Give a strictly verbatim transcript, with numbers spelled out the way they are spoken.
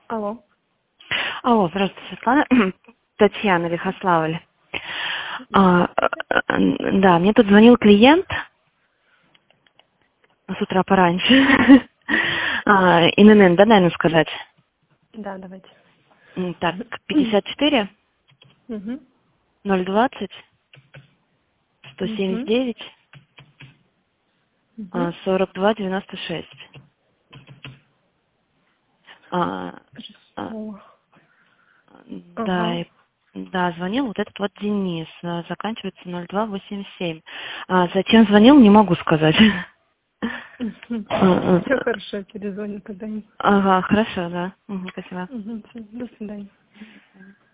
Алло. Алло, здравствуйте, Светлана. Татьяна Лихославль. А, да, мне тут звонил клиент с утра пораньше. а, ИНН, да, наверное, сказать? Да, давайте. Так, пятьдесят четыре Угу. ноль двадцать сто семьдесят Угу. девять Угу. сорок два девяносто шесть. А, а, О. да, Ага. и- да, звонил вот этот вот Денис, а, заканчивается ноль два восемьдесят семь. А зачем звонил, не могу сказать. А, Все а, хорошо, перезвоню когда-нибудь. Ага, хорошо, да. Угу, спасибо. Угу. До свидания.